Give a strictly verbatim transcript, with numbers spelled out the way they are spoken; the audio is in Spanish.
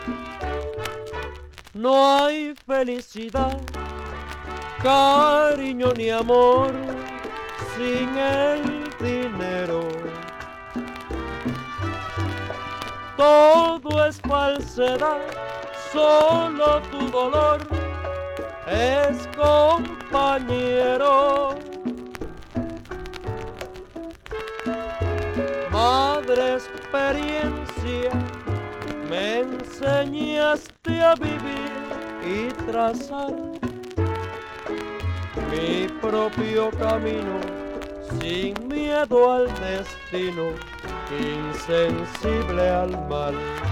No hay felicidad, cariño ni amor sin el dinero. Todo es falsedad, solo tu dolor es compañero. Madre experiencia, me enseñaste a vivir y trazar mi propio camino, sin miedo al destino, insensible al mal.